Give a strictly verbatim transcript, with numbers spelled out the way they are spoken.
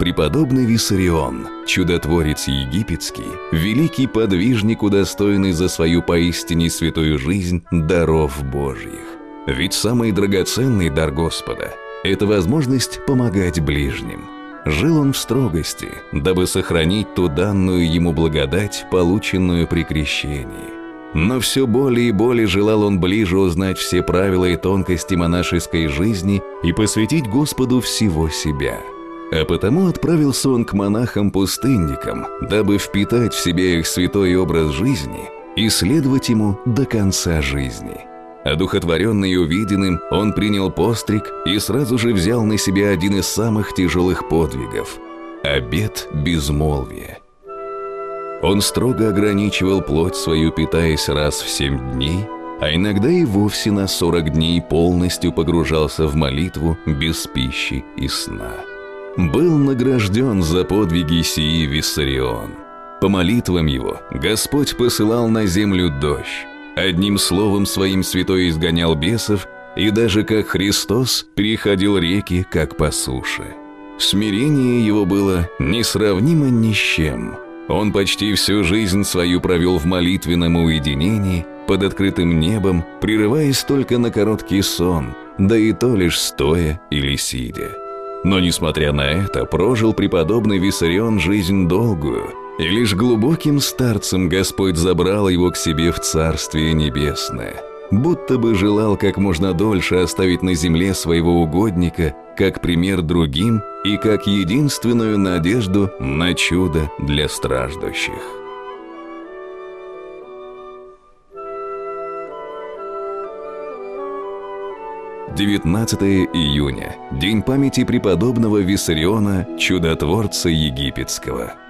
Преподобный Виссарион, чудотворец египетский, великий подвижник, удостоенный за свою поистине святую жизнь даров Божьих. Ведь самый драгоценный дар Господа – это возможность помогать ближним. Жил он в строгости, дабы сохранить ту данную ему благодать, полученную при крещении. Но все более и более желал он ближе узнать все правила и тонкости монашеской жизни и посвятить Господу всего себя. А потому отправился он к монахам-пустынникам, дабы впитать в себя их святой образ жизни и следовать ему до конца жизни. Одухотворенный увиденным, он принял постриг и сразу же взял на себя один из самых тяжелых подвигов – обет безмолвия. Он строго ограничивал плоть свою, питаясь раз в семь дней, а иногда и вовсе на сорок дней полностью погружался в молитву без пищи и сна. Был награжден за подвиги сии Виссарион. По молитвам его Господь посылал на землю дождь. Одним словом своим святой изгонял бесов, и даже как Христос переходил реки, как по суше. Смирение его было несравнимо ни с чем. Он почти всю жизнь свою провел в молитвенном уединении, под открытым небом, прерываясь только на короткий сон, да и то лишь стоя или сидя. Но, несмотря на это, прожил преподобный Виссарион жизнь долгую, и лишь глубоким старцем Господь забрал его к себе в Царствие Небесное, будто бы желал как можно дольше оставить на земле своего угодника как пример другим и как единственную надежду на чудо для страждущих. девятнадцатое июня – день памяти преподобного Виссариона, чудотворца египетского.